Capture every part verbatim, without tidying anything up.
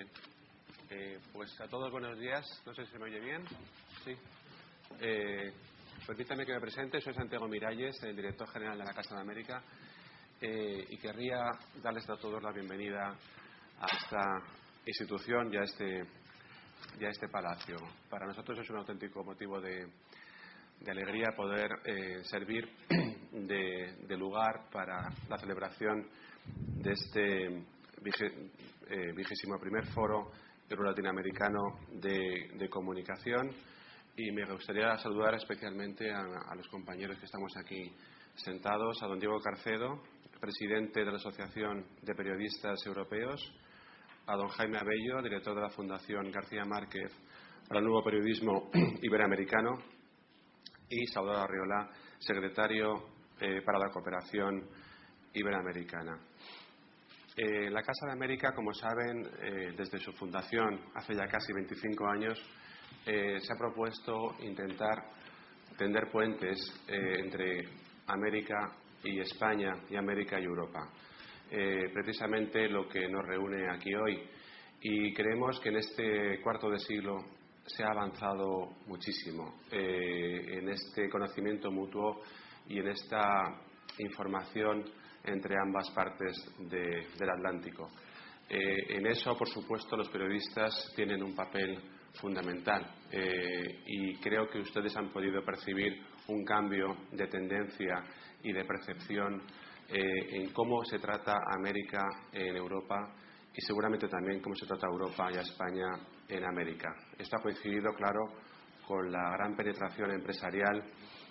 Bien. Eh, pues a todos buenos días. No sé si se me oye bien. Sí. Eh, permítame que me presente. Soy Santiago Miralles, el director general de la Casa de América, eh, y querría darles a todos la bienvenida a esta institución y a este, y a este palacio. Para nosotros es un auténtico motivo de, de alegría poder eh, servir de, de lugar para la celebración de este vigésimo primer foro euro-latinoamericano de, de comunicación, y me gustaría saludar especialmente a, a los compañeros que estamos aquí sentados, a don Diego Carcedo, presidente de la Asociación de Periodistas Europeos, a don Jaime Abello, director de la Fundación García Márquez para el Nuevo Periodismo Iberoamericano, y Salvador Arriola, secretario eh, para la Cooperación Iberoamericana. Eh, la Casa de América, como saben, eh, desde su fundación hace ya casi veinticinco años, eh, se ha propuesto intentar tender puentes eh, entre América y España y América y Europa. Eh, precisamente lo que nos reúne aquí hoy. Y creemos que en este cuarto de siglo se ha avanzado muchísimo eh, en este conocimiento mutuo y en esta información entre ambas partes de, del Atlántico. Eh, en eso, por supuesto, los periodistas tienen un papel fundamental eh, y creo que ustedes han podido percibir un cambio de tendencia y de percepción eh, en cómo se trata a América en Europa, y seguramente también cómo se trata a Europa y a España en América. Esto ha coincidido, claro, con la gran penetración empresarial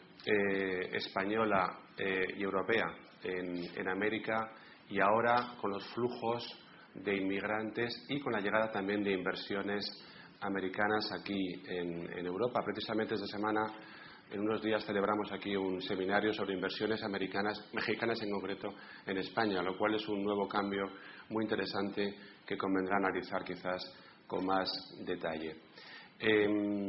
eh, española eh, y europea en, en América, y ahora con los flujos de inmigrantes y con la llegada también de inversiones americanas aquí en, en Europa. Precisamente esta semana, en unos días, celebramos aquí un seminario sobre inversiones americanas, mexicanas en concreto, en España, lo cual es un nuevo cambio muy interesante que convendrá analizar quizás con más detalle. Eh,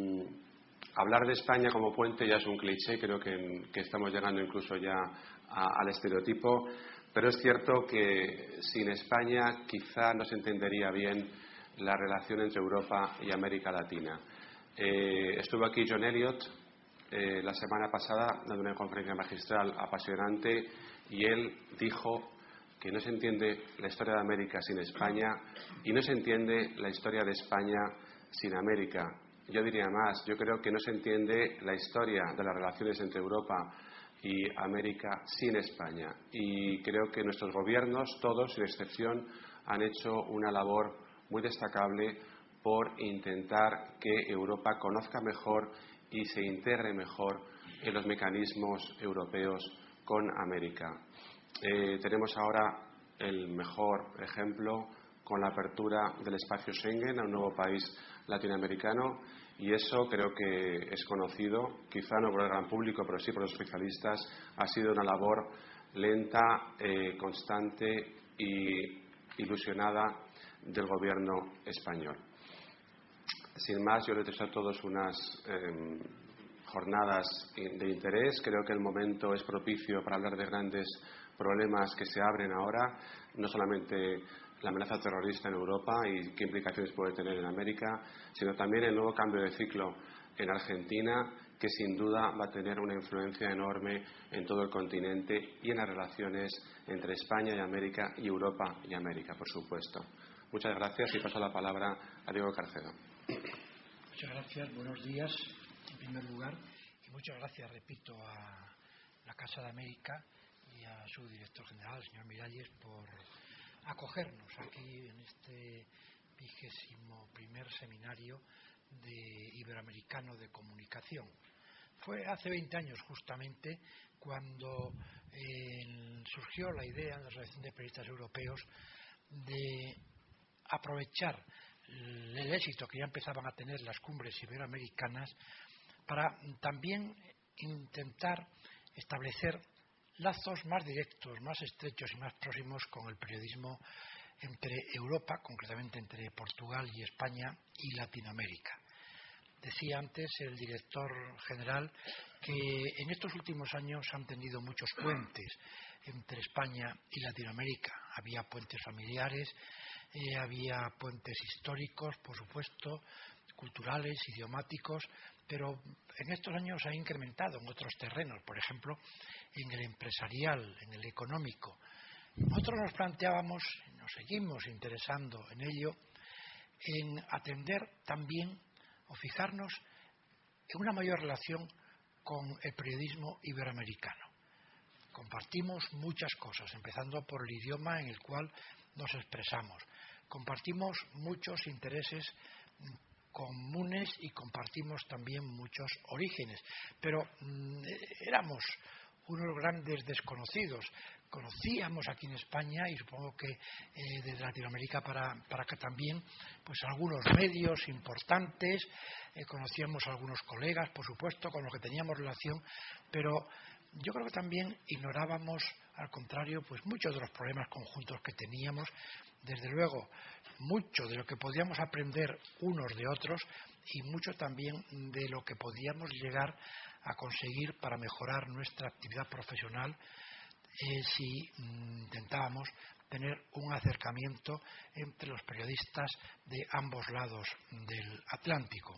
hablar de España como puente ya es un cliché, creo que, que estamos llegando incluso ya a, al estereotipo, pero es cierto que sin España quizá no se entendería bien la relación entre Europa y América Latina. Eh, estuvo aquí John Elliott eh, la semana pasada dando una conferencia magistral apasionante, y él dijo que no se entiende la historia de América sin España y no se entiende la historia de España sin América. Yo diría más, yo creo que no se entiende la historia de las relaciones entre Europa y América sin España, y creo que nuestros gobiernos, todos sin excepción, han hecho una labor muy destacable por intentar que Europa conozca mejor y se integre mejor en los mecanismos europeos con América. Eh, tenemos ahora el mejor ejemplo con la apertura del espacio Schengen a un nuevo país latinoamericano, y eso creo que es conocido, quizá no por el gran público, pero sí por los especialistas. Ha sido una labor lenta, eh, constante y ilusionada del gobierno español. Sin más, yo les deseo a todos unas eh, jornadas de interés. Creo que el momento es propicio para hablar de grandes problemas que se abren ahora, no solamente la amenaza terrorista en Europa y qué implicaciones puede tener en América, sino también el nuevo cambio de ciclo en Argentina, que sin duda va a tener una influencia enorme en todo el continente y en las relaciones entre España y América y Europa y América, por supuesto. Muchas gracias, y paso la palabra a Diego Carcedo. Muchas gracias, buenos días en primer lugar, y muchas gracias, repito, a la Casa de América y a su director general, el señor Miralles, por acogernos aquí en este vigésimo primer seminario de Iberoamericano de Comunicación. Fue hace veinte años justamente cuando eh, surgió la idea en la Asociación de Periodistas Europeos de aprovechar el éxito que ya empezaban a tener las cumbres iberoamericanas para también intentar establecer lazos más directos, más estrechos y más próximos con el periodismo entre Europa, concretamente entre Portugal y España, y Latinoamérica. Decía antes el director general que en estos últimos años han tendido muchos puentes entre España y Latinoamérica. Había puentes familiares, eh, había puentes históricos, por supuesto, culturales, idiomáticos, pero en estos años se ha incrementado en otros terrenos, por ejemplo, en el empresarial, en el económico. Nosotros nos planteábamos, nos seguimos interesando en ello, en atender también o fijarnos en una mayor relación con el periodismo iberoamericano. Compartimos muchas cosas, empezando por el idioma en el cual nos expresamos. Compartimos muchos intereses comunes y compartimos también muchos orígenes, pero mmm, éramos unos grandes desconocidos. Conocíamos aquí en España y supongo que eh, desde Latinoamérica para, para acá también, pues algunos medios importantes, eh, conocíamos a algunos colegas, por supuesto, con los que teníamos relación, pero yo creo que también ignorábamos, al contrario, pues muchos de los problemas conjuntos que teníamos, desde luego, mucho de lo que podíamos aprender unos de otros y mucho también de lo que podíamos llegar a conseguir para mejorar nuestra actividad profesional eh, si mm, intentábamos tener un acercamiento entre los periodistas de ambos lados del Atlántico.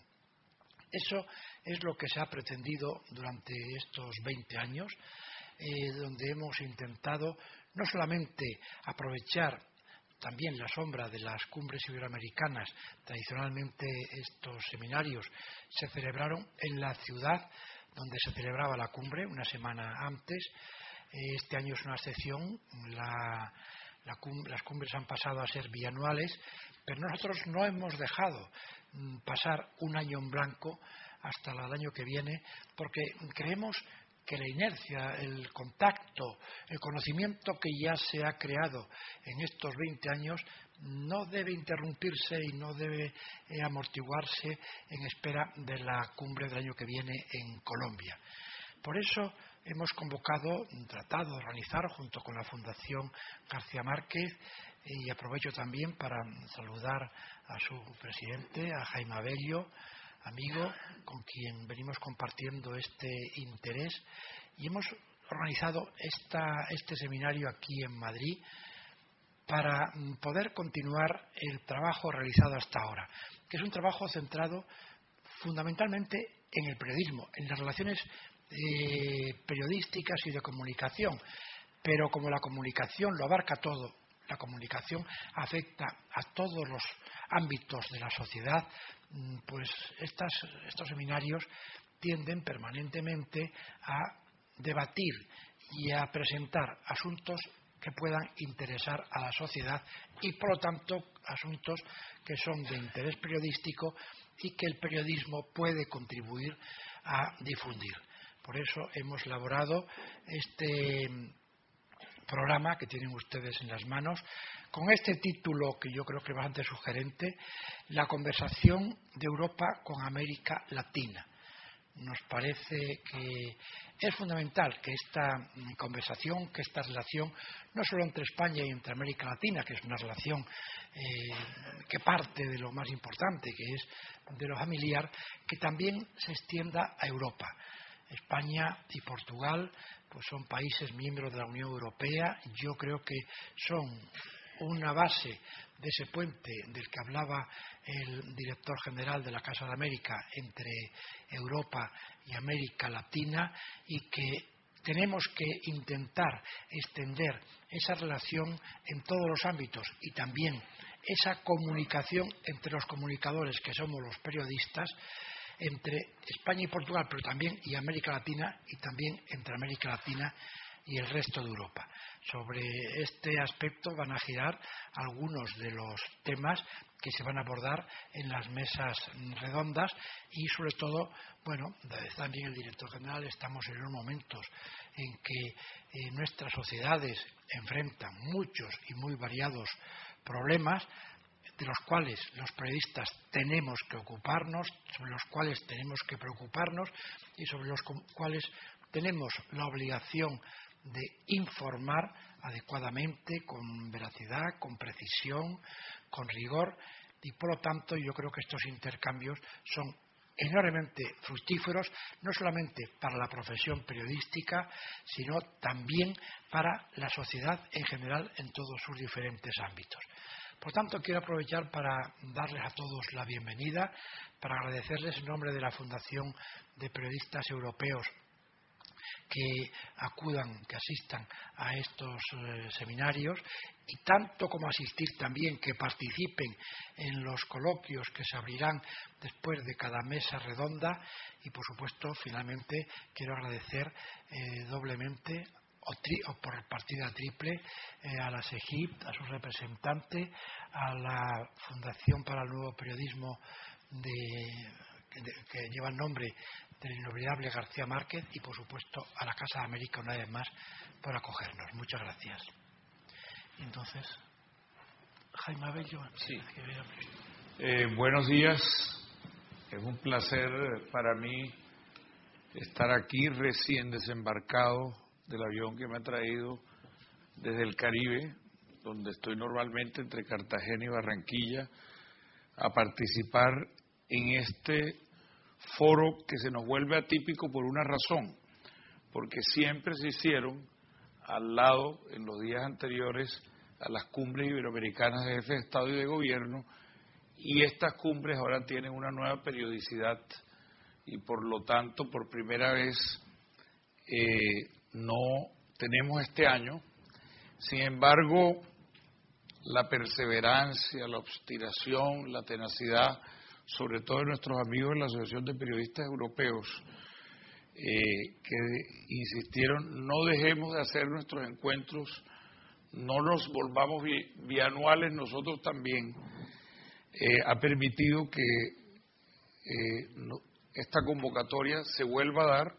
Eso es lo que se ha pretendido durante estos veinte años, eh, donde hemos intentado no solamente aprovechar también la sombra de las cumbres iberoamericanas. Tradicionalmente estos seminarios se celebraron en la ciudad donde se celebraba la cumbre, una semana antes. Este año es una excepción, la, la cumbre, las cumbres han pasado a ser bianuales, pero nosotros no hemos dejado pasar un año en blanco hasta el año que viene, porque creemos que la inercia, el contacto, el conocimiento que ya se ha creado en estos veinte años no debe interrumpirse y no debe eh, amortiguarse en espera de la cumbre del año que viene en Colombia. Por eso hemos convocado, tratado de organizar junto con la Fundación García Márquez, y aprovecho también para saludar a su presidente, a Jaime Abello, amigo con quien venimos compartiendo este interés, y hemos organizado esta, este seminario aquí en Madrid para poder continuar el trabajo realizado hasta ahora, que es un trabajo centrado fundamentalmente en el periodismo, en las relaciones eh, periodísticas y de comunicación, pero como la comunicación lo abarca todo, la comunicación afecta a todos los ámbitos de la sociedad, pues estas, estos seminarios tienden permanentemente a debatir y a presentar asuntos que puedan interesar a la sociedad y, por lo tanto, asuntos que son de interés periodístico y que el periodismo puede contribuir a difundir. Por eso hemos elaborado este programa que tienen ustedes en las manos, con este título que yo creo que es bastante sugerente: La conversación de Europa con América Latina. Nos parece que es fundamental que esta conversación, que esta relación, no solo entre España y entre América Latina, que es una relación eh, que parte de lo más importante, que es de lo familiar, que también se extienda a Europa. España y Portugal pues son países miembros de la Unión Europea. Yo creo que son una base de ese puente del que hablaba el director general de la Casa de América entre Europa y América Latina, y que tenemos que intentar extender esa relación en todos los ámbitos y también esa comunicación entre los comunicadores, que somos los periodistas, entre España y Portugal, pero también y América Latina, y también entre América Latina y el resto de Europa. Sobre este aspecto van a girar algunos de los temas que se van a abordar en las mesas redondas, y sobre todo, bueno, también el director general, estamos en unos momentos en que eh, nuestras sociedades enfrentan muchos y muy variados problemas, de los cuales los periodistas tenemos que ocuparnos, sobre los cuales tenemos que preocuparnos y sobre los cuales tenemos la obligación de informar adecuadamente, con veracidad, con precisión, con rigor, y por lo tanto yo creo que estos intercambios son enormemente fructíferos, no solamente para la profesión periodística, sino también para la sociedad en general en todos sus diferentes ámbitos. Por tanto, quiero aprovechar para darles a todos la bienvenida, para agradecerles en nombre de la Fundación de Periodistas Europeos que acudan, que asistan a estos eh, seminarios, y tanto como asistir también, que participen en los coloquios que se abrirán después de cada mesa redonda. Y por supuesto, finalmente, quiero agradecer eh, doblemente o, tri, o por partida triple eh, a la SEGIP, a su representante, a la Fundación para el Nuevo Periodismo de, que, de, que lleva el nombre del inolvidable García Márquez, y por supuesto a la Casa de América una vez más por acogernos. Muchas gracias. Entonces, Jaime Abello. Sí. Eh, buenos días. Es un placer para mí estar aquí recién desembarcado del avión que me ha traído desde el Caribe, donde estoy normalmente entre Cartagena y Barranquilla, a participar en este foro que se nos vuelve atípico por una razón, porque siempre se hicieron al lado, en los días anteriores, a las cumbres iberoamericanas de jefes de Estado y de Gobierno, y estas cumbres ahora tienen una nueva periodicidad y por lo tanto por primera vez eh, no tenemos este año. Sin embargo, la perseverancia, la obstinación, la tenacidad, sobre todo de nuestros amigos de la Asociación de Periodistas Europeos, eh, que insistieron, no dejemos de hacer nuestros encuentros, no nos volvamos bi bianuales nosotros también, eh, ha permitido que eh, no, esta convocatoria se vuelva a dar,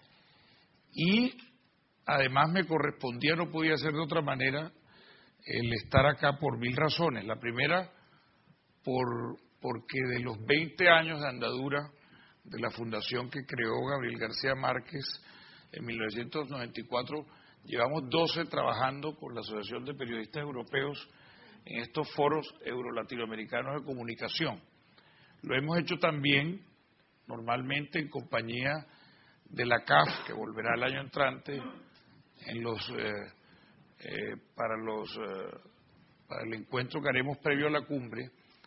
y además me correspondía, no podía ser de otra manera, el estar acá por mil razones. La primera, por porque de los veinte años de andadura de la fundación que creó Gabriel García Márquez en mil novecientos noventa y cuatro, llevamos doce trabajando con la Asociación de Periodistas Europeos en estos foros euro-latinoamericanos de comunicación. Lo hemos hecho también normalmente en compañía de la C A F, que volverá el año entrante en los eh, eh, para los eh, para el encuentro que haremos previo a la cumbre.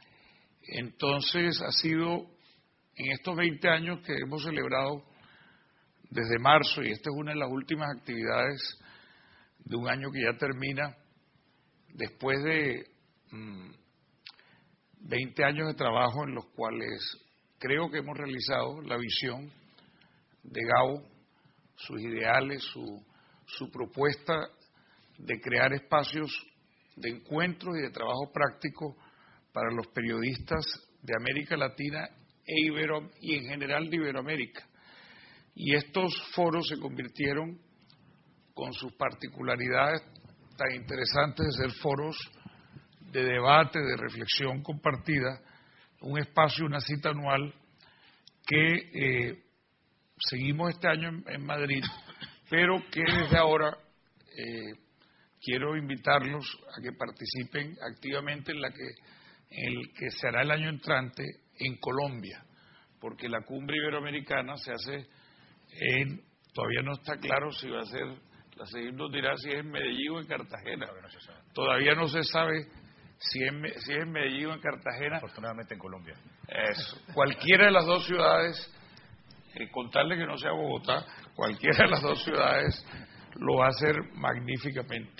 Entonces ha sido en estos veinte años que hemos celebrado desde marzo, y esta es una de las últimas actividades de un año que ya termina, después de mmm, veinte años de trabajo en los cuales creo que hemos realizado la visión de Gabo, sus ideales, su, su propuesta de crear espacios de encuentros y de trabajo práctico para los periodistas de América Latina e Ibero, y en general de Iberoamérica. Y estos foros se convirtieron, con sus particularidades tan interesantes de ser foros de debate, de reflexión compartida, un espacio, una cita anual que eh, seguimos este año en, en Madrid, pero que desde ahora eh, quiero invitarlos a que participen activamente en la que en el que se hará el año entrante en Colombia, porque la cumbre iberoamericana se hace en, todavía no está claro si va a ser, la SEGIP nos dirá si es en Medellín o en Cartagena, todavía no se sabe, todavía no se sabe si es, si es en Medellín o en Cartagena. Afortunadamente en Colombia. Eso, cualquiera de las dos ciudades, eh, contarle que no sea Bogotá, cualquiera de las dos ciudades lo va a hacer magníficamente.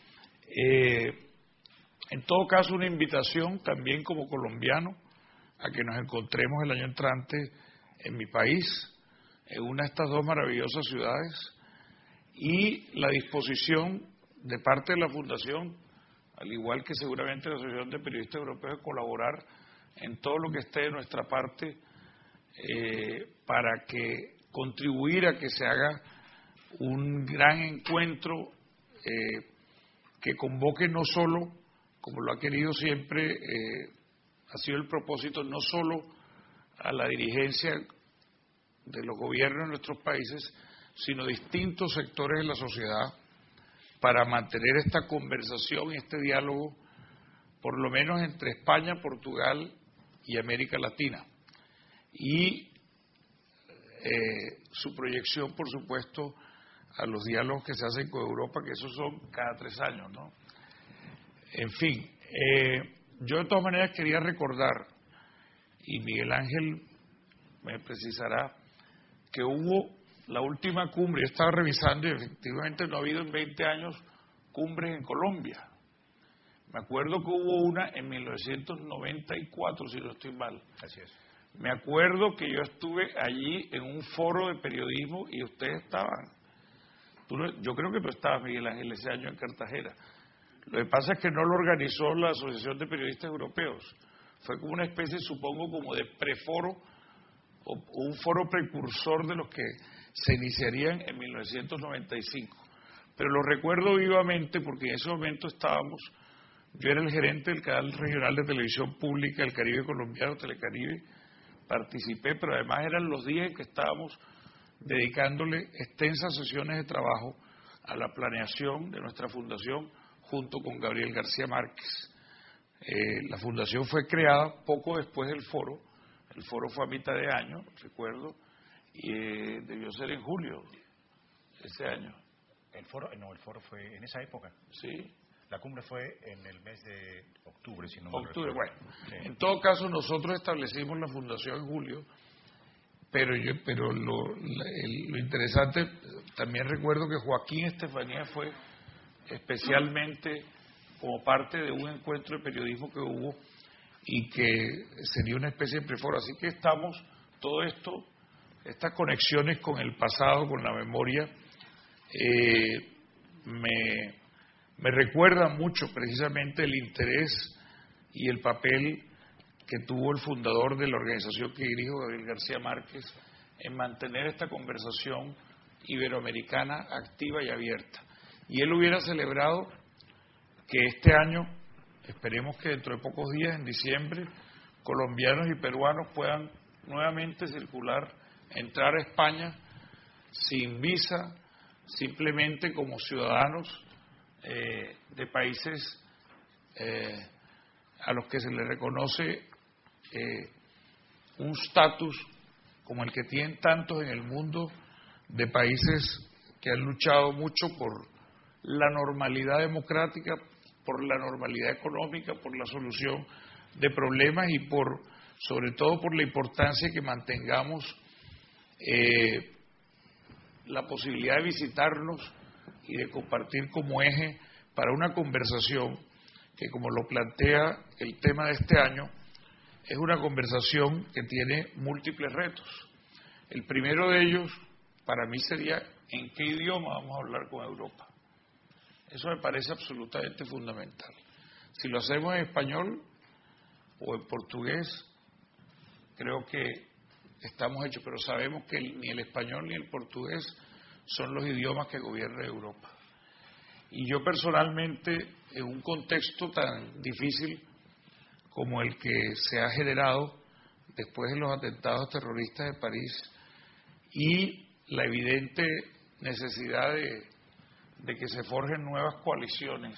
Eh, en todo caso, una invitación también como colombiano a que nos encontremos el año entrante en mi país, en una de estas dos maravillosas ciudades, y la disposición de parte de la Fundación, al igual que seguramente la Asociación de Periodistas Europeos, de colaborar en todo lo que esté de nuestra parte eh, para que contribuir a que se haga un gran encuentro eh, que convoque no solo, como lo ha querido siempre, eh, ha sido el propósito, no solo a la dirigencia de los gobiernos de nuestros países, sino distintos sectores de la sociedad, para mantener esta conversación y este diálogo, por lo menos entre España, Portugal y América Latina. Y eh, su proyección, por supuesto, a los diálogos que se hacen con Europa, que esos son cada tres años, ¿no? En fin, eh, yo de todas maneras quería recordar, y Miguel Ángel me precisará, que hubo la última cumbre, yo estaba revisando y efectivamente no ha habido en veinte años cumbres en Colombia. Me acuerdo que hubo una en mil novecientos noventa y cuatro, si no estoy mal. Así es. Me acuerdo que yo estuve allí en un foro de periodismo y ustedes estaban. Tú no, yo creo que tú estabas, Miguel Ángel, ese año en Cartagena. Lo que pasa es que no lo organizó la Asociación de Periodistas Europeos. Fue como una especie, supongo, como de preforo o, o un foro precursor de los que se iniciarían en mil novecientos noventa y cinco. Pero lo recuerdo vivamente porque en ese momento estábamos, yo era el gerente del canal regional de televisión pública del Caribe colombiano, Telecaribe, participé, pero además eran los días en que estábamos dedicándole extensas sesiones de trabajo a la planeación de nuestra fundación junto con Gabriel García Márquez. Eh, la fundación fue creada poco después del foro, el foro fue a mitad de año, recuerdo, y eh, debió ser en julio ese año. El foro, no, el foro fue en esa época. Sí. La cumbre fue en el mes de octubre, si no me Octubre, recuerdo. bueno. Sí. En todo caso, nosotros establecimos la fundación en julio, pero yo, pero lo, la, el, lo interesante, también recuerdo que Joaquín Estefanía fue especialmente como parte de un encuentro de periodismo que hubo y que sería una especie de preforo. Así que estamos, todo esto, estas conexiones con el pasado, con la memoria, eh, me, me recuerdan mucho precisamente el interés y el papel que tuvo el fundador de la organización que dirijo, Gabriel García Márquez, en mantener esta conversación iberoamericana activa y abierta. Y él hubiera celebrado que este año, esperemos que dentro de pocos días, en diciembre, colombianos y peruanos puedan nuevamente circular, entrar a España sin visa, simplemente como ciudadanos eh, de países eh, a los que se les reconoce eh, un estatus como el que tienen tantos en el mundo de países que han luchado mucho por la normalidad democrática, por la normalidad económica, por la solución de problemas y por, sobre todo por la importancia que mantengamos eh, la posibilidad de visitarnos y de compartir como eje para una conversación que, como lo plantea el tema de este año, es una conversación que tiene múltiples retos. El primero de ellos, para mí, sería en qué idioma vamos a hablar con Europa. Eso me parece absolutamente fundamental. Si lo hacemos en español o en portugués, creo que estamos hechos, pero sabemos que ni el español ni el portugués son los idiomas que gobierna Europa. Y yo personalmente, en un contexto tan difícil como el que se ha generado después de los atentados terroristas de París y la evidente necesidad de, de que se forjen nuevas coaliciones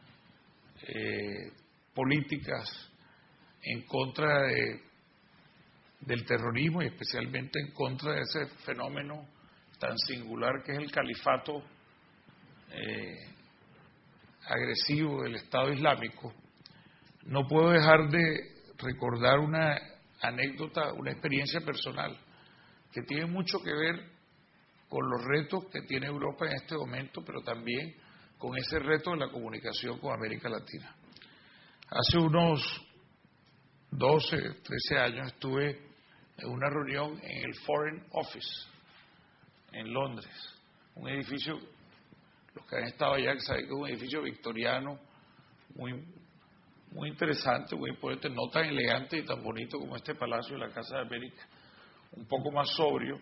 eh, políticas en contra de, del terrorismo y especialmente en contra de ese fenómeno tan singular que es el califato eh, agresivo del Estado Islámico, no puedo dejar de recordar una anécdota, una experiencia personal que tiene mucho que ver con los retos que tiene Europa en este momento, pero también con ese reto de la comunicación con América Latina. Hace unos doce, trece años estuve en una reunión en el Foreign Office en Londres, un edificio, los que han estado allá saben que es un edificio victoriano muy, muy interesante, muy importante, no tan elegante y tan bonito como este Palacio de la Casa de América, un poco más sobrio,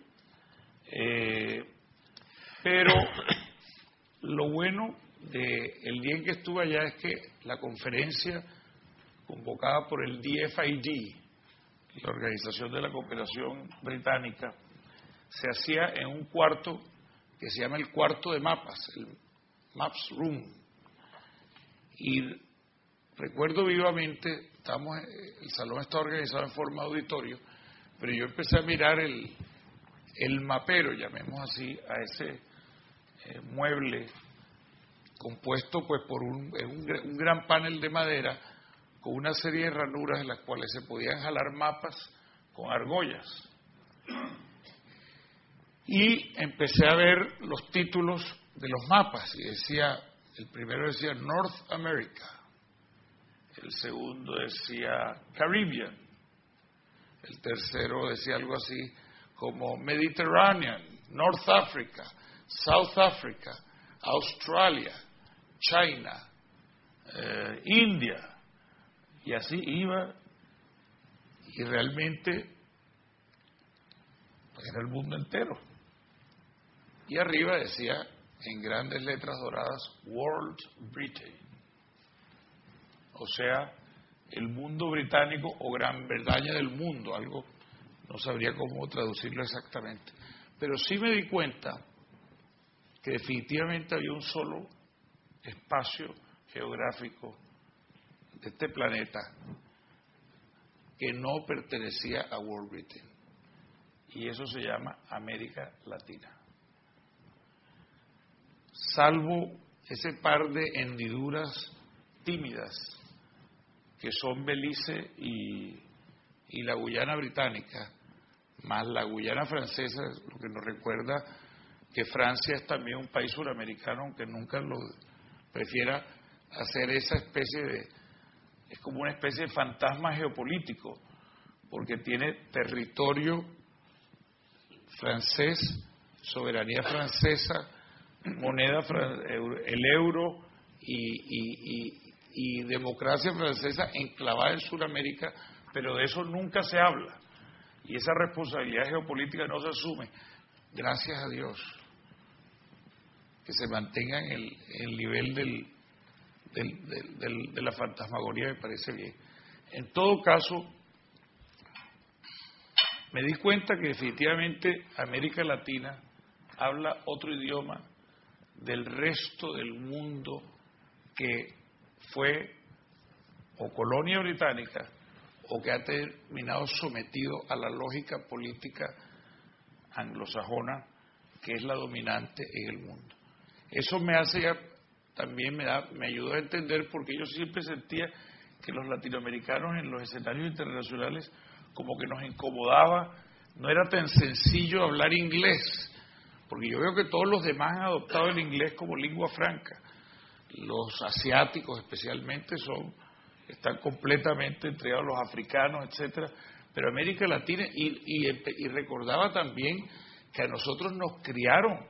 eh, pero lo bueno del día en que estuve allá es que la conferencia convocada por el D F I D, la Organización de la Cooperación Británica, se hacía en un cuarto que se llama el cuarto de mapas, el Maps Room. Y recuerdo vivamente, estamos, el salón está organizado en forma de auditorio, pero yo empecé a mirar el, el mapero, llamemos así, a ese eh, mueble compuesto pues por un, un, un gran panel de madera con una serie de ranuras en las cuales se podían jalar mapas con argollas. Y empecé a ver los títulos de los mapas y decía, el primero decía North America, el segundo decía Caribbean, el tercero decía algo así como Mediterranean, North Africa, South Africa, Australia, China, eh, India, y así iba, y realmente era el mundo entero. Y arriba decía en grandes letras doradas World Britain, o sea, el mundo británico o Gran Bretaña del mundo, algo, no sabría cómo traducirlo exactamente, pero sí me di cuenta que definitivamente había un solo espacio geográfico de este planeta que no pertenecía a World Britain, y eso se llama América Latina. Salvo ese par de hendiduras tímidas que son Belice y, y la Guyana Británica, más la Guyana Francesa, lo que nos recuerda que Francia es también un país suramericano, aunque nunca lo prefiera hacer esa especie de, es como una especie de fantasma geopolítico, porque tiene territorio francés, soberanía francesa, moneda, el euro y, y, y, y democracia francesa enclavada en Sudamérica, pero de eso nunca se habla, y esa responsabilidad geopolítica no se asume, gracias a Dios, que se mantenga en el, el nivel del, del, del, del, de la fantasmagoría, me parece bien. En todo caso, me di cuenta que definitivamente América Latina habla otro idioma del resto del mundo que fue o colonia británica o que ha terminado sometido a la lógica política anglosajona que es la dominante en el mundo. Eso me hace ya, también me, da, me ayudó a entender, porque yo siempre sentía que los latinoamericanos en los escenarios internacionales como que nos incomodaba, no era tan sencillo hablar inglés, porque yo veo que todos los demás han adoptado el inglés como lengua franca. Los asiáticos especialmente son, están completamente entregados, los africanos, etcétera, pero América Latina, y, y, y recordaba también que a nosotros nos criaron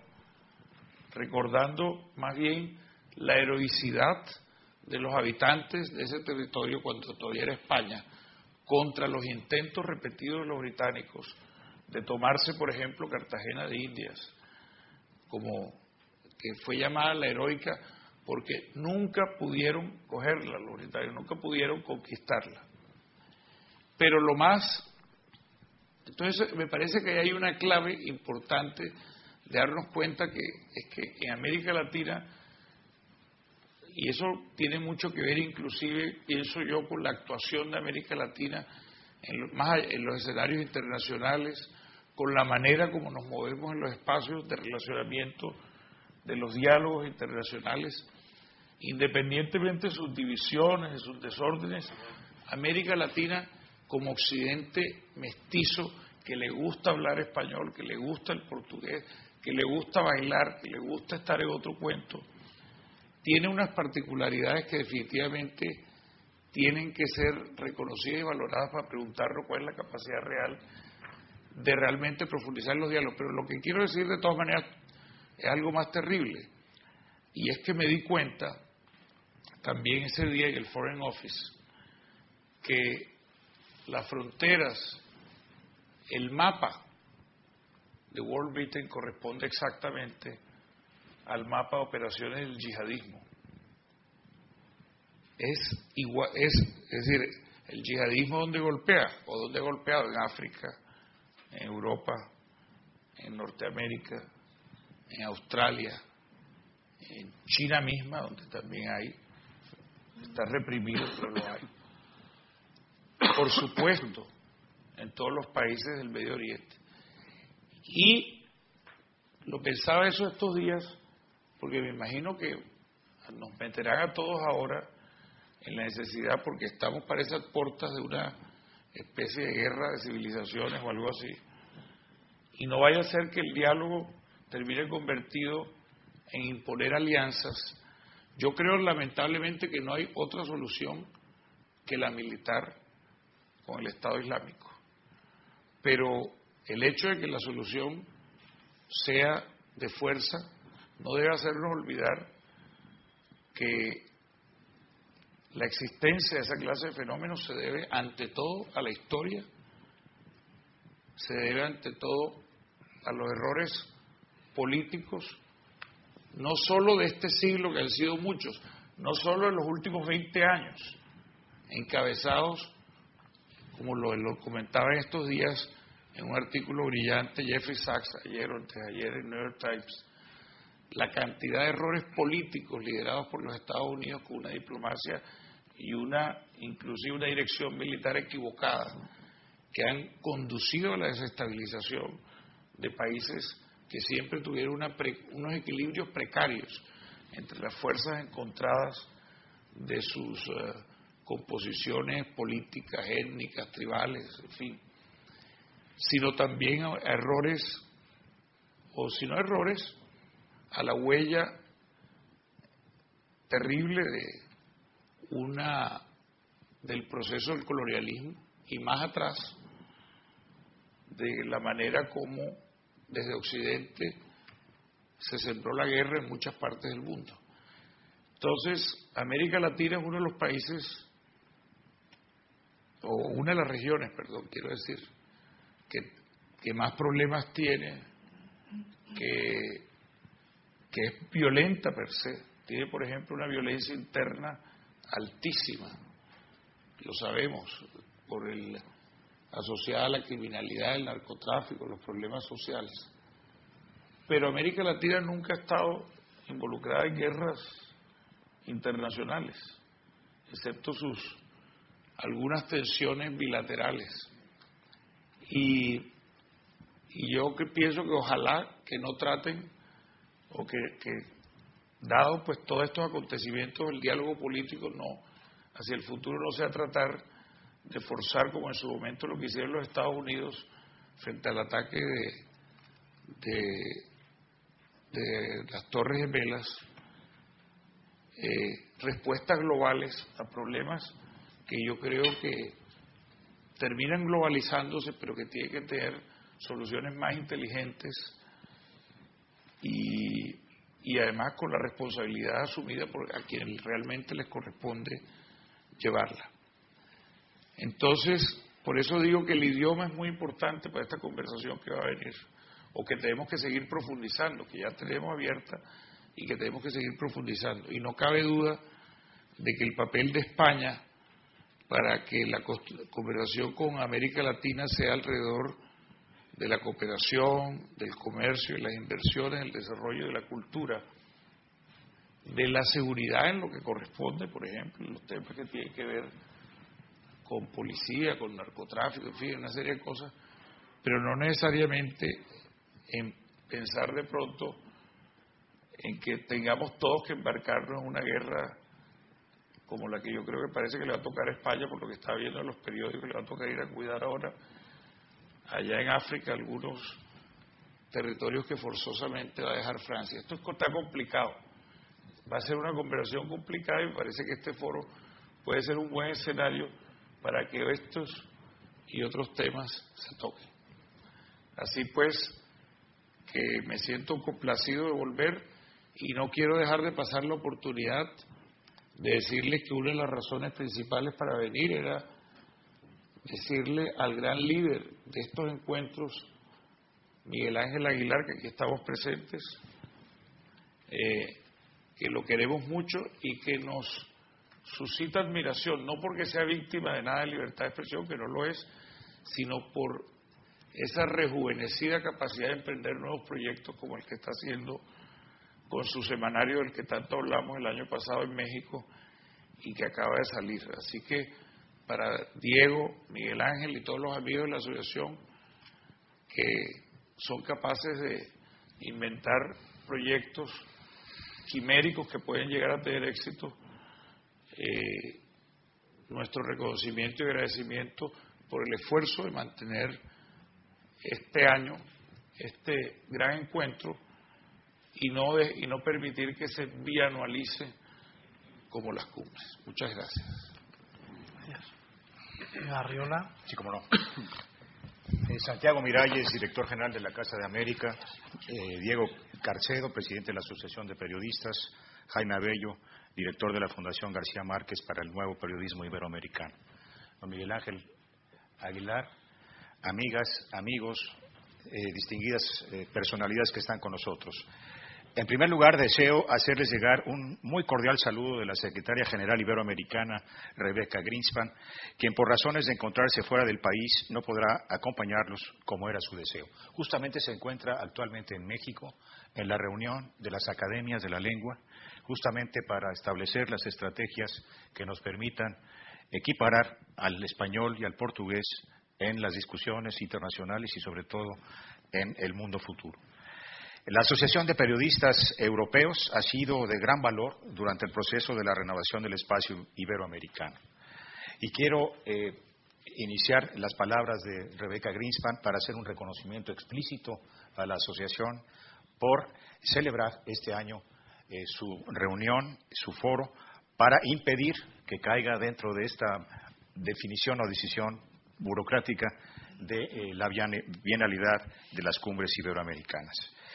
recordando más bien la heroicidad de los habitantes de ese territorio cuando todavía era España, contra los intentos repetidos de los británicos de tomarse, por ejemplo, Cartagena de Indias, como que fue llamada la heroica porque nunca pudieron cogerla los británicos, nunca pudieron conquistarla. Pero lo más, entonces me parece que hay una clave importante de darnos cuenta que es que en América Latina, y eso tiene mucho que ver inclusive, pienso yo, con la actuación de América Latina en, lo, más en los escenarios internacionales, con la manera como nos movemos en los espacios de relacionamiento de los diálogos internacionales, independientemente de sus divisiones, de sus desórdenes. América Latina como occidente mestizo que le gusta hablar español, que le gusta el portugués, que le gusta bailar, que le gusta estar en otro cuento, tiene unas particularidades que definitivamente tienen que ser reconocidas y valoradas para preguntarnos cuál es la capacidad real de realmente profundizar en los diálogos. Pero lo que quiero decir de todas maneras es algo más terrible, y es que me di cuenta también ese día en el Foreign Office que las fronteras, el mapa de World Britain corresponde exactamente al mapa de operaciones del yihadismo. Es igual, es, es decir, el yihadismo donde golpea, o donde ha golpeado, en África, en Europa, en Norteamérica, en Australia, en China misma, donde también hay, está reprimido, pero lo hay. Por supuesto, en todos los países del Medio Oriente. Y lo pensaba eso estos días, porque me imagino que nos meterán a todos ahora en la necesidad, porque estamos para esas puertas de una especie de guerra de civilizaciones o algo así, y no vaya a ser que el diálogo termine convertido en imponer alianzas. Yo creo lamentablemente que no hay otra solución que la militar con el Estado Islámico, pero el hecho de que la solución sea de fuerza no debe hacernos olvidar que la existencia de esa clase de fenómenos se debe ante todo a la historia, se debe ante todo a los errores políticos, no solo de este siglo, que han sido muchos, no solo en los últimos veinte años, encabezados, como lo, lo comentaba en estos días en un artículo brillante Jeffrey Sachs, ayer o antes de ayer en New York Times, la cantidad de errores políticos liderados por los Estados Unidos con una diplomacia y una, inclusive una dirección militar equivocada, que han conducido a la desestabilización de países que siempre tuvieron una pre, unos equilibrios precarios entre las fuerzas encontradas de sus uh, composiciones políticas, étnicas, tribales, en fin, sino también a errores, o si no errores, a la huella terrible de una del proceso del colonialismo y más atrás de la manera como desde Occidente se sembró la guerra en muchas partes del mundo. Entonces, América Latina es uno de los países, o una de las regiones, perdón, quiero decir, que, que más problemas tiene, que, que es violenta per se. Tiene, por ejemplo, una violencia interna altísima, lo sabemos, por el asociada a la criminalidad, el narcotráfico, los problemas sociales. Pero América Latina nunca ha estado involucrada en guerras internacionales, excepto sus algunas tensiones bilaterales. Y, y yo que pienso que ojalá que no traten, o que, que dado pues todos estos acontecimientos, el diálogo político no, hacia el futuro no sea tratar de forzar como en su momento lo que hicieron los Estados Unidos frente al ataque de, de, de las Torres Gemelas, eh, respuestas globales a problemas que yo creo que terminan globalizándose, pero que tienen que tener soluciones más inteligentes y, y además con la responsabilidad asumida por a quien realmente les corresponde llevarla. Entonces, por eso digo que el idioma es muy importante para esta conversación que va a venir, o que tenemos que seguir profundizando, que ya tenemos abierta y que tenemos que seguir profundizando. Y no cabe duda de que el papel de España para que la cooperación con América Latina sea alrededor de la cooperación, del comercio, de las inversiones, del desarrollo de la cultura, de la seguridad en lo que corresponde, por ejemplo, en los temas que tienen que ver con policía, con narcotráfico, en fin, una serie de cosas, pero no necesariamente en pensar de pronto en que tengamos todos que embarcarnos en una guerra como la que yo creo que parece que le va a tocar a España, por lo que está viendo en los periódicos, le va a tocar ir a cuidar ahora allá en África algunos territorios que forzosamente va a dejar Francia. Esto está complicado, va a ser una conversación complicada y me parece que este foro puede ser un buen escenario para que estos y otros temas se toquen. Así pues, que me siento complacido de volver y no quiero dejar de pasar la oportunidad de decirles que una de las razones principales para venir era decirle al gran líder de estos encuentros, Miguel Ángel Aguilar, que aquí estamos presentes, eh, que lo queremos mucho y que nos suscita admiración, no porque sea víctima de nada de libertad de expresión, que no lo es, sino por esa rejuvenecida capacidad de emprender nuevos proyectos como el que está haciendo con su semanario del que tanto hablamos el año pasado en México y que acaba de salir. Así que para Diego, Miguel Ángel y todos los amigos de la asociación que son capaces de inventar proyectos quiméricos que pueden llegar a tener éxito, eh, nuestro reconocimiento y agradecimiento por el esfuerzo de mantener este año este gran encuentro y no, de, y no permitir que se bianualice como las cumbres. Muchas gracias. Gracias. Arriola. Sí, cómo no. Eh, Santiago Miralles, director general de la Casa de América, eh, Diego Carcedo, presidente de la Asociación de Periodistas, Jaime Abello, director de la Fundación García Márquez para el Nuevo Periodismo Iberoamericano. Don Miguel Ángel Aguilar, amigas, amigos, eh, distinguidas eh, personalidades que están con nosotros. En primer lugar, deseo hacerles llegar un muy cordial saludo de la Secretaria General Iberoamericana, Rebeca Greenspan, quien por razones de encontrarse fuera del país no podrá acompañarlos como era su deseo. Justamente se encuentra actualmente en México, en la reunión de las academias de la lengua, justamente para establecer las estrategias que nos permitan equiparar al español y al portugués en las discusiones internacionales y sobre todo en el mundo futuro. La Asociación de Periodistas Europeos ha sido de gran valor durante el proceso de la renovación del espacio iberoamericano. Y quiero eh, iniciar las palabras de Rebeca Greenspan para hacer un reconocimiento explícito a la asociación por celebrar este año eh, su reunión, su foro, para impedir que caiga dentro de esta definición o decisión burocrática de eh, la bienalidad de las cumbres iberoamericanas.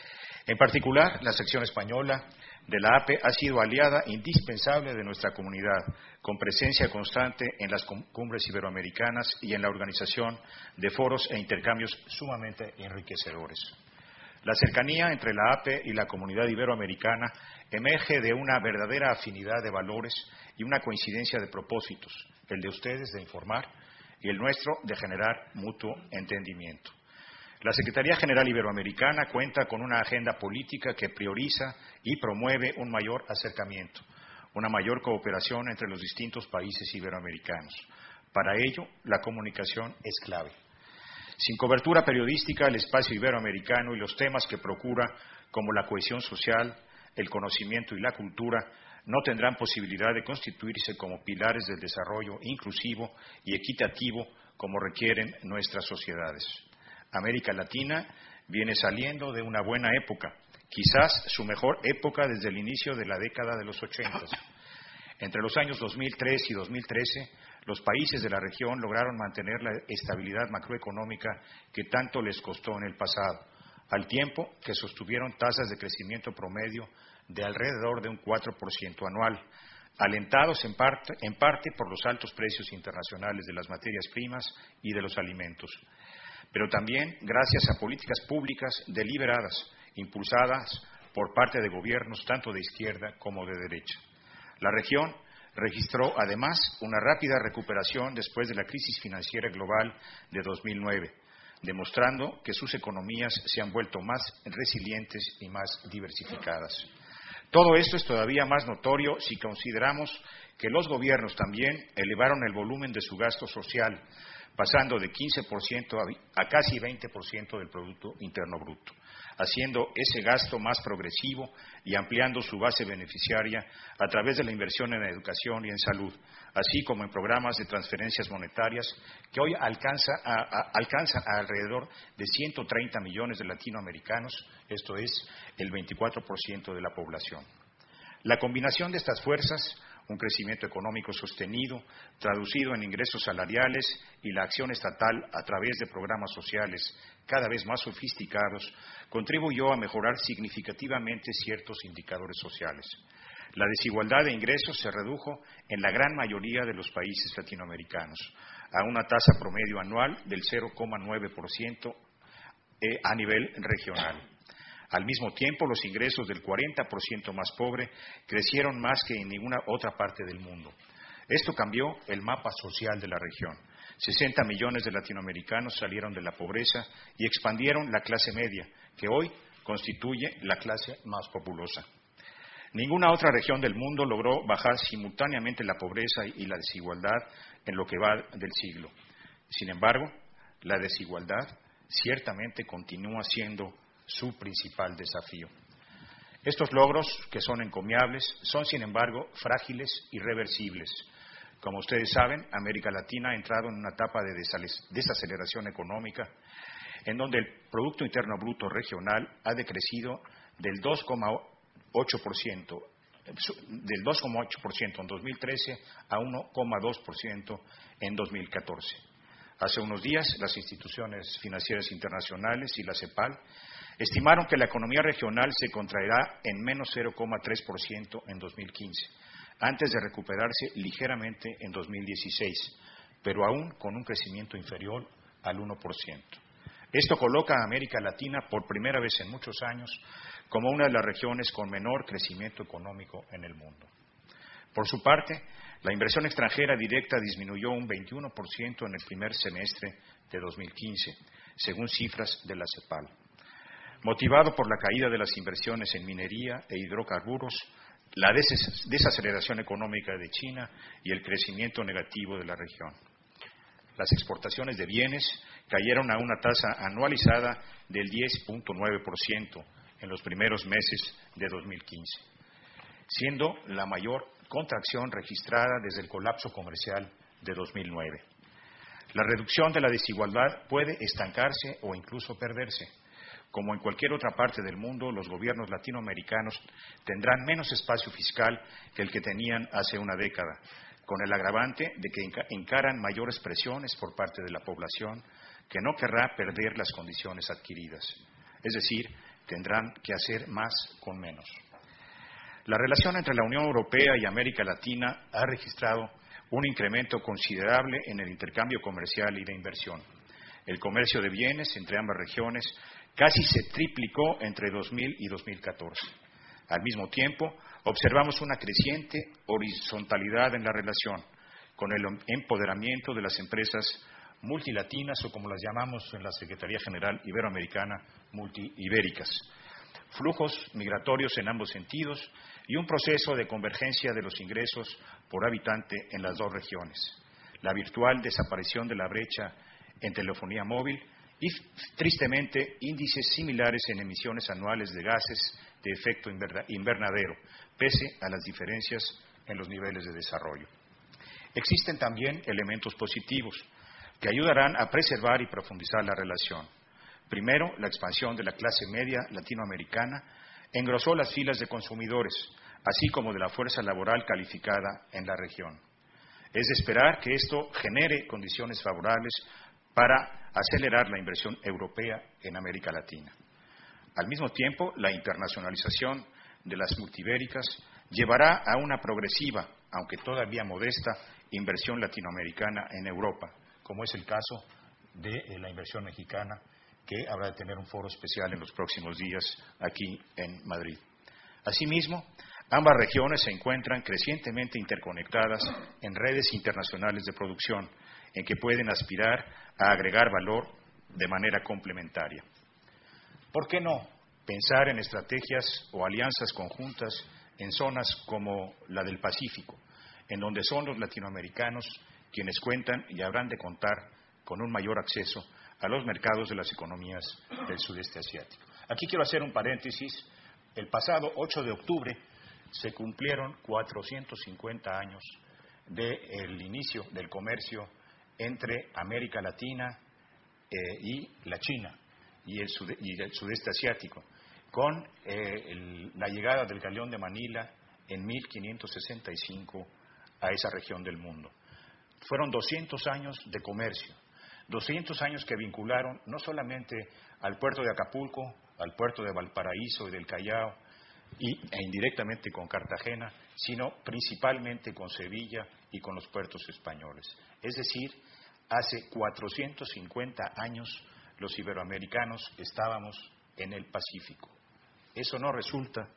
En particular, la sección española de la A P E ha sido aliada indispensable de nuestra comunidad, con presencia constante en las cumbres iberoamericanas y en la organización de foros e intercambios sumamente enriquecedores. La cercanía entre la A P E y la comunidad iberoamericana emerge de una verdadera afinidad de valores y una coincidencia de propósitos, el de ustedes de informar y el nuestro de generar mutuo entendimiento. La Secretaría General Iberoamericana cuenta con una agenda política que prioriza y promueve un mayor acercamiento, una mayor cooperación entre los distintos países iberoamericanos. Para ello, la comunicación es clave. Sin cobertura periodística, el espacio iberoamericano y los temas que procura, como la cohesión social, el conocimiento y la cultura, no tendrán posibilidad de constituirse como pilares del desarrollo inclusivo y equitativo como requieren nuestras sociedades. América Latina viene saliendo de una buena época, quizás su mejor época desde el inicio de la década de los ochentas. Entre los años dos mil tres y dos mil trece, los países de la región lograron mantener la estabilidad macroeconómica que tanto les costó en el pasado, al tiempo que sostuvieron tasas de crecimiento promedio de alrededor de un cuatro por ciento anual, alentados en parte, en parte por los altos precios internacionales de las materias primas y de los alimentos, pero también gracias a políticas públicas deliberadas, impulsadas por parte de gobiernos tanto de izquierda como de derecha. La región registró además una rápida recuperación después de la crisis financiera global de dos mil nueve, demostrando que sus economías se han vuelto más resilientes y más diversificadas. Todo esto es todavía más notorio si consideramos que los gobiernos también elevaron el volumen de su gasto social, pasando de quince por ciento a casi veinte por ciento del Producto Interno Bruto, haciendo ese gasto más progresivo y ampliando su base beneficiaria a través de la inversión en educación y en salud, así como en programas de transferencias monetarias que hoy alcanza a, a, alcanzan a alrededor de ciento treinta millones de latinoamericanos, esto es el veinticuatro por ciento de la población. La combinación de estas fuerzas, un crecimiento económico sostenido, traducido en ingresos salariales y la acción estatal a través de programas sociales cada vez más sofisticados, contribuyó a mejorar significativamente ciertos indicadores sociales. La desigualdad de ingresos se redujo en la gran mayoría de los países latinoamericanos, a una tasa promedio anual del cero coma nueve por ciento a nivel regional. Al mismo tiempo, los ingresos del cuarenta por ciento más pobre crecieron más que en ninguna otra parte del mundo. Esto cambió el mapa social de la región. sesenta millones de latinoamericanos salieron de la pobreza y expandieron la clase media, que hoy constituye la clase más populosa. Ninguna otra región del mundo logró bajar simultáneamente la pobreza y la desigualdad en lo que va del siglo. Sin embargo, la desigualdad ciertamente continúa siendo su principal desafío. Estos logros, que son encomiables, son sin embargo frágiles y reversibles. Como ustedes saben, América Latina ha entrado en una etapa de desaceleración económica en donde el Producto Interno Bruto regional ha decrecido del dos coma ocho por ciento del dos coma ocho por ciento en dos mil trece a uno coma dos por ciento en dos mil catorce. Hace unos días, las instituciones financieras internacionales y la CEPAL estimaron que la economía regional se contraerá en menos cero coma tres por ciento en dos mil quince, antes de recuperarse ligeramente en dos mil dieciséis, pero aún con un crecimiento inferior al uno por ciento. Esto coloca a América Latina por primera vez en muchos años como una de las regiones con menor crecimiento económico en el mundo. Por su parte, la inversión extranjera directa disminuyó un veintiuno por ciento en el primer semestre de dos mil quince, según cifras de la CEPAL. Motivado por la caída de las inversiones en minería e hidrocarburos, la des- desaceleración económica de China y el crecimiento negativo de la región. Las exportaciones de bienes cayeron a una tasa anualizada del diez punto nueve por ciento en los primeros meses de dos mil quince, siendo la mayor contracción registrada desde el colapso comercial de dos mil nueve. La reducción de la desigualdad puede estancarse o incluso perderse. Como en cualquier otra parte del mundo, los gobiernos latinoamericanos tendrán menos espacio fiscal que el que tenían hace una década, con el agravante de que encaran mayores presiones por parte de la población que no querrá perder las condiciones adquiridas. Es decir, tendrán que hacer más con menos. La relación entre la Unión Europea y América Latina ha registrado un incremento considerable en el intercambio comercial y de inversión. El comercio de bienes entre ambas regiones casi se triplicó entre dos mil y dos mil catorce. Al mismo tiempo, observamos una creciente horizontalidad en la relación, con el empoderamiento de las empresas multilatinas, o como las llamamos en la Secretaría General Iberoamericana, multiibéricas, flujos migratorios en ambos sentidos y un proceso de convergencia de los ingresos por habitante en las dos regiones, la virtual desaparición de la brecha en telefonía móvil y, tristemente, índices similares en emisiones anuales de gases de efecto invernadero, pese a las diferencias en los niveles de desarrollo. Existen también elementos positivos que ayudarán a preservar y profundizar la relación. Primero, la expansión de la clase media latinoamericana engrosó las filas de consumidores, así como de la fuerza laboral calificada en la región. Es de esperar que esto genere condiciones favorables para acelerar la inversión europea en América Latina. Al mismo tiempo, la internacionalización de las multibéricas llevará a una progresiva, aunque todavía modesta, inversión latinoamericana en Europa, como es el caso de la inversión mexicana, que habrá de tener un foro especial en los próximos días aquí en Madrid. Asimismo, ambas regiones se encuentran crecientemente interconectadas en redes internacionales de producción, en que pueden aspirar a agregar valor de manera complementaria. ¿Por qué no pensar en estrategias o alianzas conjuntas en zonas como la del Pacífico, en donde son los latinoamericanos quienes cuentan y habrán de contar con un mayor acceso a los mercados de las economías del sudeste asiático? Aquí quiero hacer un paréntesis. El pasado ocho de octubre se cumplieron cuatrocientos cincuenta años del inicio del comercio entre América Latina eh, y la China y el, sude, y el sudeste asiático, con eh, el, la llegada del Galeón de Manila en mil quinientos sesenta y cinco a esa región del mundo. Fueron doscientos años de comercio, doscientos años que vincularon no solamente al puerto de Acapulco, al puerto de Valparaíso y del Callao, y, e indirectamente con Cartagena, sino principalmente con Sevilla y con los puertos españoles. Es decir, hace cuatrocientos cincuenta años los iberoamericanos estábamos en el Pacífico. Eso no resulta,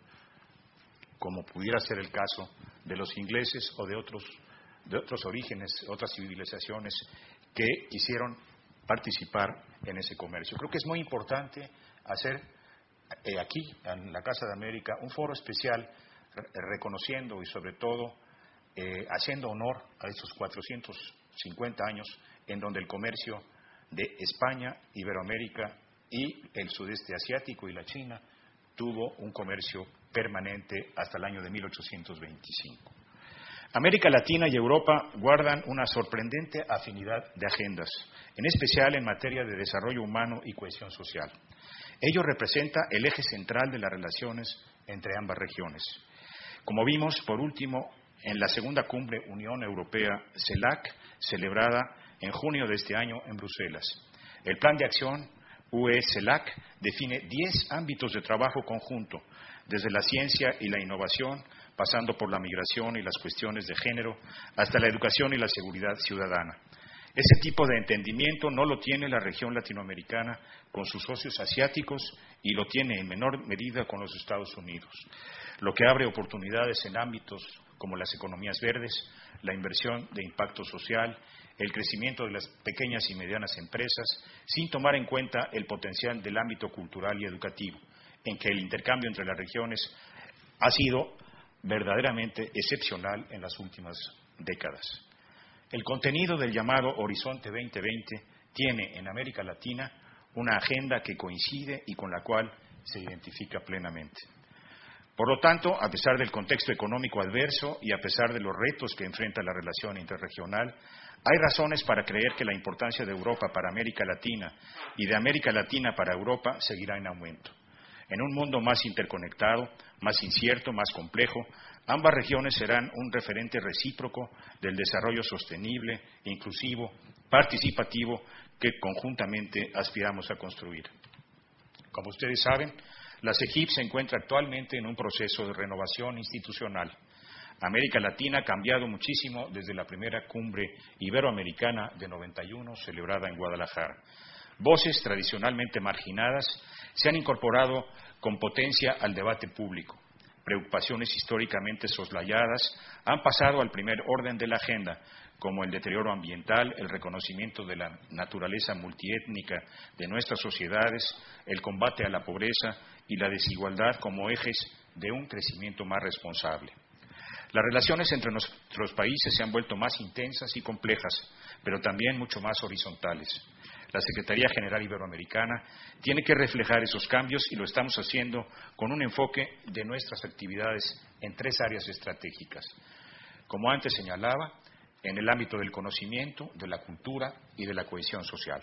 como pudiera ser el caso de los ingleses o de otros, de otros orígenes, otras civilizaciones que quisieron participar en ese comercio. Creo que es muy importante hacer eh, aquí, en la Casa de América, un foro especial re reconociendo y sobre todo eh, haciendo honor a esos cuatrocientos cincuenta años en donde el comercio de España, Iberoamérica y el sudeste asiático y la China tuvo un comercio permanente hasta el año de mil ochocientos veinticinco. América Latina y Europa guardan una sorprendente afinidad de agendas, en especial en materia de desarrollo humano y cohesión social. Ello representa el eje central de las relaciones entre ambas regiones. Como vimos, por último, en la segunda cumbre Unión Europea-CELAC, celebrada en junio de este año en Bruselas. El Plan de Acción U E-CELAC define diez ámbitos de trabajo conjunto, desde la ciencia y la innovación, pasando por la migración y las cuestiones de género, hasta la educación y la seguridad ciudadana. Ese tipo de entendimiento no lo tiene la región latinoamericana con sus socios asiáticos y lo tiene en menor medida con los Estados Unidos, lo que abre oportunidades en ámbitos como las economías verdes, la inversión de impacto social, el crecimiento de las pequeñas y medianas empresas, sin tomar en cuenta el potencial del ámbito cultural y educativo, en que el intercambio entre las regiones ha sido verdaderamente excepcional en las últimas décadas. El contenido del llamado Horizonte veinte veinte tiene en América Latina una agenda que coincide y con la cual se identifica plenamente. Por lo tanto, a pesar del contexto económico adverso y a pesar de los retos que enfrenta la relación interregional, hay razones para creer que la importancia de Europa para América Latina y de América Latina para Europa seguirá en aumento. En un mundo más interconectado, más incierto, más complejo, ambas regiones serán un referente recíproco del desarrollo sostenible, inclusivo, participativo, que conjuntamente aspiramos a construir. Como ustedes saben, la CEGIP se encuentra actualmente en un proceso de renovación institucional. América Latina ha cambiado muchísimo desde la primera cumbre iberoamericana de noventa y uno, celebrada en Guadalajara. Voces tradicionalmente marginadas se han incorporado con potencia al debate público. Preocupaciones históricamente soslayadas han pasado al primer orden de la agenda, como el deterioro ambiental, el reconocimiento de la naturaleza multiétnica de nuestras sociedades, el combate a la pobreza y la desigualdad como ejes de un crecimiento más responsable. Las relaciones entre nuestros países se han vuelto más intensas y complejas, pero también mucho más horizontales. La Secretaría General Iberoamericana tiene que reflejar esos cambios y lo estamos haciendo con un enfoque de nuestras actividades en tres áreas estratégicas. Como antes señalaba, en el ámbito del conocimiento, de la cultura y de la cohesión social.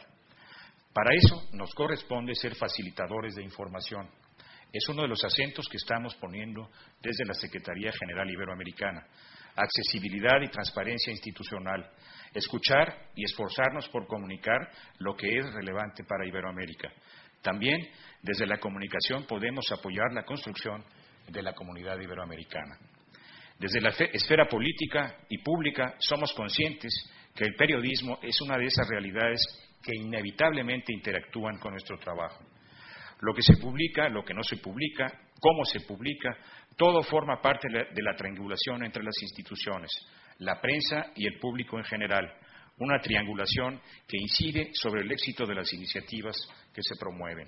Para eso nos corresponde ser facilitadores de información. Es uno de los acentos que estamos poniendo desde la Secretaría General Iberoamericana. Accesibilidad y transparencia institucional, escuchar y esforzarnos por comunicar lo que es relevante para Iberoamérica. También, desde la comunicación podemos apoyar la construcción de la comunidad iberoamericana. Desde la esfera política y pública somos conscientes que el periodismo es una de esas realidades que inevitablemente interactúan con nuestro trabajo. Lo que se publica, lo que no se publica, cómo se publica, todo forma parte de la triangulación entre las instituciones, la prensa y el público en general, una triangulación que incide sobre el éxito de las iniciativas que se promueven.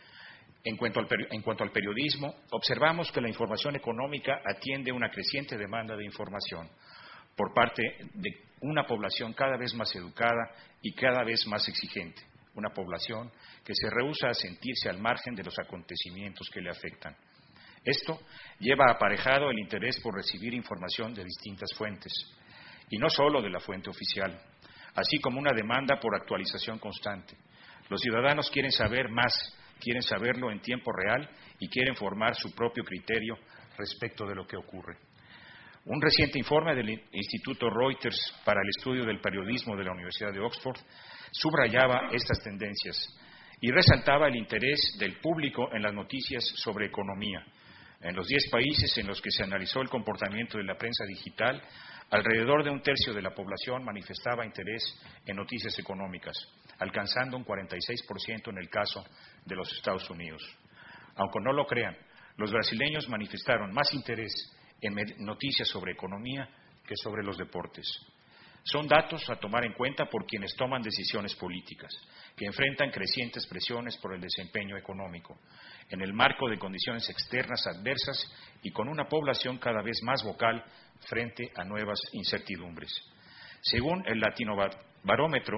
En cuanto, al, en cuanto al periodismo, observamos que la información económica atiende una creciente demanda de información por parte de una población cada vez más educada y cada vez más exigente, una población que se rehúsa a sentirse al margen de los acontecimientos que le afectan. Esto lleva aparejado el interés por recibir información de distintas fuentes, y no solo de la fuente oficial, así como una demanda por actualización constante. Los ciudadanos quieren saber más, quieren saberlo en tiempo real y quieren formar su propio criterio respecto de lo que ocurre. Un reciente informe del Instituto Reuters para el estudio del periodismo de la Universidad de Oxford subrayaba estas tendencias y resaltaba el interés del público en las noticias sobre economía. En los diez países en los que se analizó el comportamiento de la prensa digital, alrededor de un tercio de la población manifestaba interés en noticias económicas, alcanzando un cuarenta y seis por ciento en el caso de los Estados Unidos. Aunque no lo crean, los brasileños manifestaron más interés en noticias sobre economía que sobre los deportes. Son datos a tomar en cuenta por quienes toman decisiones políticas, que enfrentan crecientes presiones por el desempeño económico, en el marco de condiciones externas adversas y con una población cada vez más vocal frente a nuevas incertidumbres. Según el Latino Barómetro,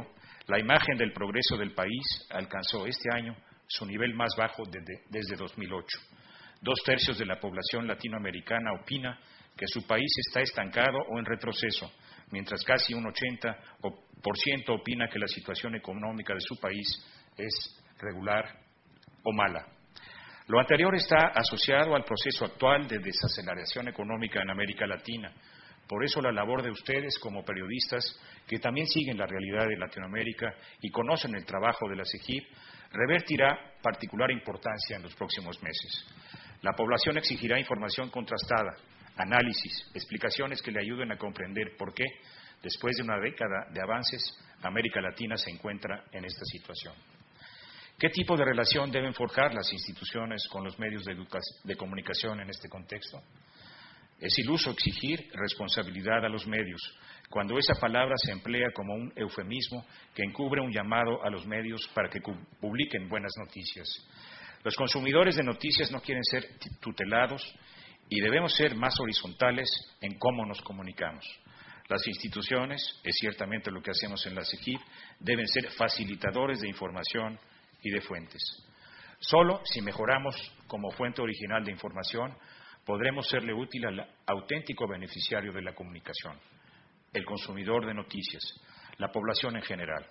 La imagen del progreso del país alcanzó este año su nivel más bajo desde, desde dos mil ocho. Dos tercios de la población latinoamericana opina que su país está estancado o en retroceso, mientras casi un ochenta por ciento opina que la situación económica de su país es regular o mala. Lo anterior está asociado al proceso actual de desaceleración económica en América Latina. Por eso la labor de ustedes como periodistas, que también siguen la realidad de Latinoamérica y conocen el trabajo de la SEGIP, revertirá particular importancia en los próximos meses. La población exigirá información contrastada, análisis, explicaciones que le ayuden a comprender por qué, después de una década de avances, América Latina se encuentra en esta situación. ¿Qué tipo de relación deben forjar las instituciones con los medios de, de comunicación en este contexto? Es iluso exigir responsabilidad a los medios, cuando esa palabra se emplea como un eufemismo que encubre un llamado a los medios para que publiquen buenas noticias. Los consumidores de noticias no quieren ser tutelados y debemos ser más horizontales en cómo nos comunicamos. Las instituciones, es ciertamente lo que hacemos en la SEGIP, deben ser facilitadores de información y de fuentes. Solo si mejoramos como fuente original de información, podremos serle útil al auténtico beneficiario de la comunicación, el consumidor de noticias, la población en general.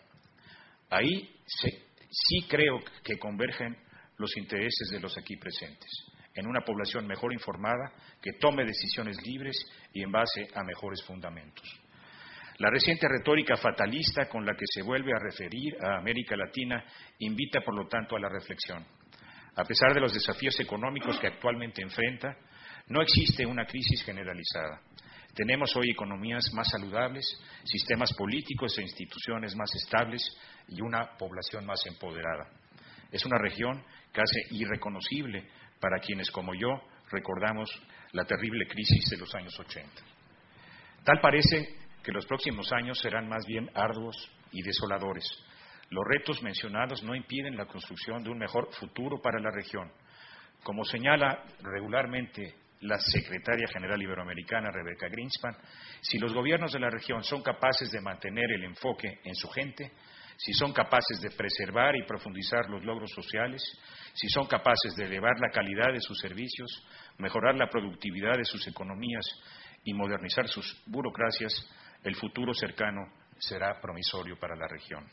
Ahí se, sí creo que convergen los intereses de los aquí presentes, en una población mejor informada, que tome decisiones libres y en base a mejores fundamentos. La reciente retórica fatalista con la que se vuelve a referir a América Latina invita, por lo tanto, a la reflexión. A pesar de los desafíos económicos que actualmente enfrenta, no existe una crisis generalizada. Tenemos hoy economías más saludables, sistemas políticos e instituciones más estables y una población más empoderada. Es una región casi irreconocible para quienes, como yo, recordamos la terrible crisis de los años ochenta. Tal parece que los próximos años serán más bien arduos y desoladores. Los retos mencionados no impiden la construcción de un mejor futuro para la región. Como señala regularmente la secretaria general iberoamericana, Rebeca Greenspan, si los gobiernos de la región son capaces de mantener el enfoque en su gente, si son capaces de preservar y profundizar los logros sociales, si son capaces de elevar la calidad de sus servicios, mejorar la productividad de sus economías y modernizar sus burocracias, el futuro cercano será promisorio para la región.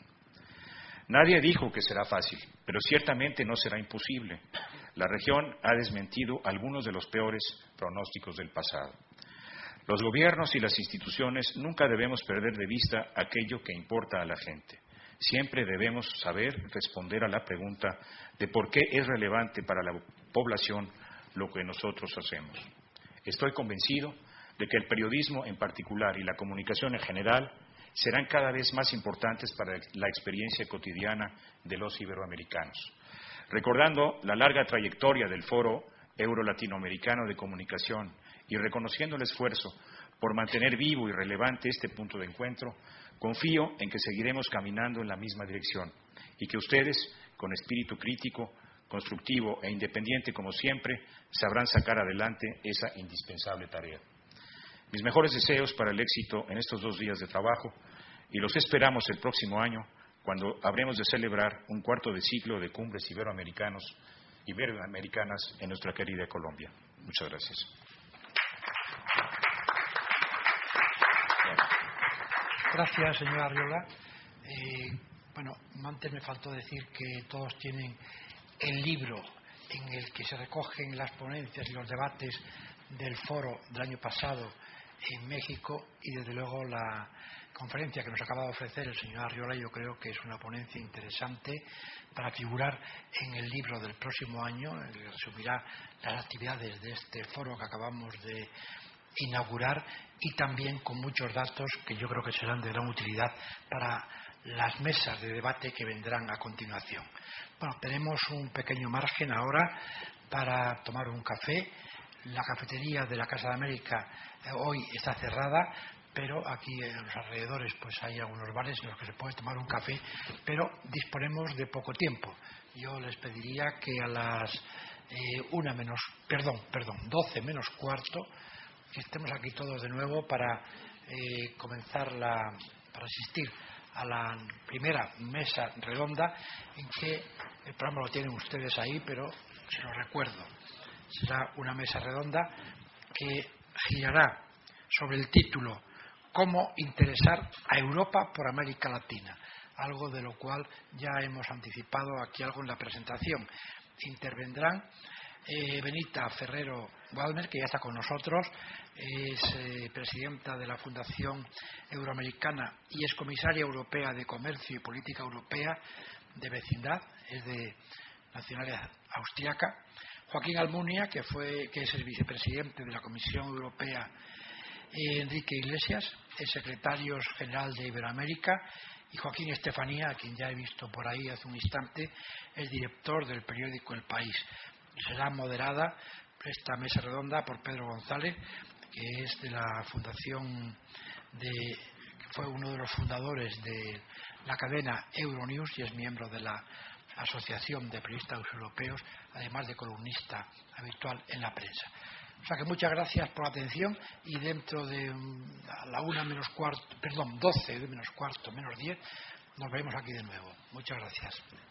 Nadie dijo que será fácil, pero ciertamente no será imposible. La región ha desmentido algunos de los peores pronósticos del pasado. Los gobiernos y las instituciones nunca debemos perder de vista aquello que importa a la gente. Siempre debemos saber responder a la pregunta de por qué es relevante para la población lo que nosotros hacemos. Estoy convencido de que el periodismo en particular y la comunicación en general serán cada vez más importantes para la experiencia cotidiana de los iberoamericanos. Recordando la larga trayectoria del Foro Euro-Latinoamericano de Comunicación y reconociendo el esfuerzo por mantener vivo y relevante este punto de encuentro, confío en que seguiremos caminando en la misma dirección y que ustedes, con espíritu crítico, constructivo e independiente como siempre, sabrán sacar adelante esa indispensable tarea. Mis mejores deseos para el éxito en estos dos días de trabajo y los esperamos el próximo año cuando habremos de celebrar un cuarto de siglo de cumbres iberoamericanos, iberoamericanas en nuestra querida Colombia. Muchas gracias. Gracias, señora Arriola. Eh, bueno, antes me faltó decir que todos tienen el libro en el que se recogen las ponencias y los debates del foro del año pasado en México y desde luego la conferencia que nos acaba de ofrecer el señor Arriola yo creo que es una ponencia interesante para figurar en el libro del próximo año, en el que resumirá las actividades de este foro que acabamos de inaugurar y también con muchos datos que yo creo que serán de gran utilidad para las mesas de debate que vendrán a continuación. Bueno, tenemos un pequeño margen ahora para tomar un café. La cafetería de la Casa de América eh, hoy está cerrada, pero aquí en los alrededores pues hay algunos bares en los que se puede tomar un café, pero disponemos de poco tiempo. Yo les pediría que a las eh, una menos, perdón, perdón, doce menos cuarto, que estemos aquí todos de nuevo para eh, comenzar la, para asistir a la primera mesa redonda, en que el programa lo tienen ustedes ahí, pero se lo recuerdo. Será una mesa redonda que girará sobre el título «Cómo interesar a Europa por América Latina», algo de lo cual ya hemos anticipado aquí algo en la presentación. Intervendrán eh, Benita Ferrero-Waldner, que ya está con nosotros, es eh, presidenta de la Fundación Euroamericana y es comisaria europea de Comercio y Política Europea de Vecindad, es de nacionalidad austríaca. Joaquín Almunia, que, fue, que es el vicepresidente de la Comisión Europea, eh, Enrique Iglesias, es secretario general de Iberoamérica, y Joaquín Estefanía, a quien ya he visto por ahí hace un instante, es director del periódico El País. Será moderada esta mesa redonda por Pedro González, que es de la Fundación de, que fue uno de los fundadores de la cadena Euronews y es miembro de la Asociación de Periodistas Europeos, además de columnista habitual en la prensa. O sea que muchas gracias por la atención y dentro de a la una menos cuarto, perdón, doce menos cuarto, menos diez, nos vemos aquí de nuevo. Muchas gracias.